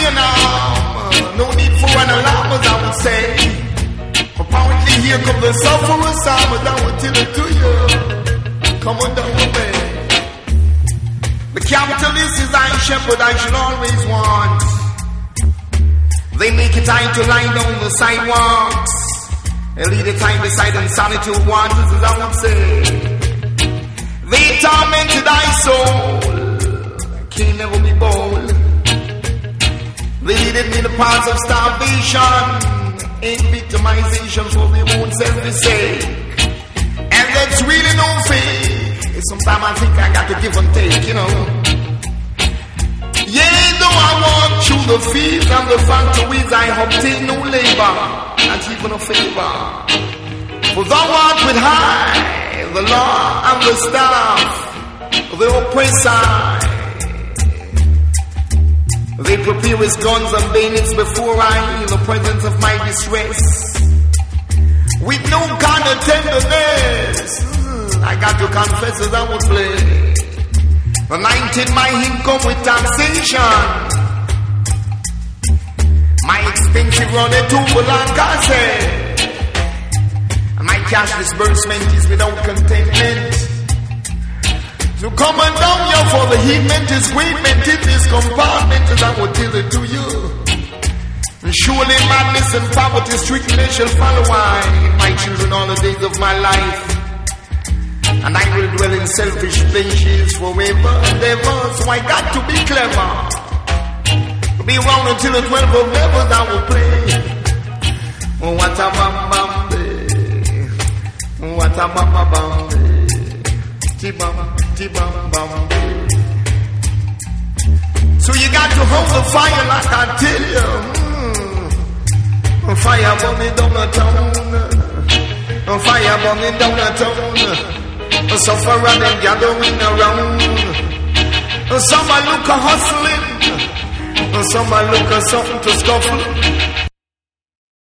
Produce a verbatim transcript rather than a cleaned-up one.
now. No need for an alarm, as I would say. Apparently here come the sufferers, but I will tell it to you. Come on down with me. The capitalist is thy shepherd, I shall always want. They make it time to lie down the sidewalks and lead the time beside them solitude wanders, as I would say. They tormented thy soul, can never be bold. They leaded me the paths of starvation and victimization for their own selfish sake. And that's really no fake. Sometimes I think I got to give and take, you know. Yeah, though I walk through the fields and the factories, I obtain no labor, not even a favor. For thou art with high, the law and the staff, the oppressor. They prepare his guns and bayonets before I, in the presence of my distress. With no kind of tenderness, I got to confess as I would play. Anointing my income with taxation. My expensive running to Bulancase. My cash disbursement is without contentment. So come on down here for the heatment is greatment in this compartment, as I will tell it to you. And surely madness and poverty strictly shall follow I, my children, all the days of my life. And I will dwell in selfish pleasures forever and ever. So I got to be clever. To be around until the twelve of levels I will play. Oh, what a bam bam day. What a bam bam bam day. T-bam, T-bam bam day. So you got to hold the fire like I tell you. Mm. Fire burning down the town. Fire burning down the town. Suffer and them gathering around. Some a look a hustling, some a look a something to scuffle.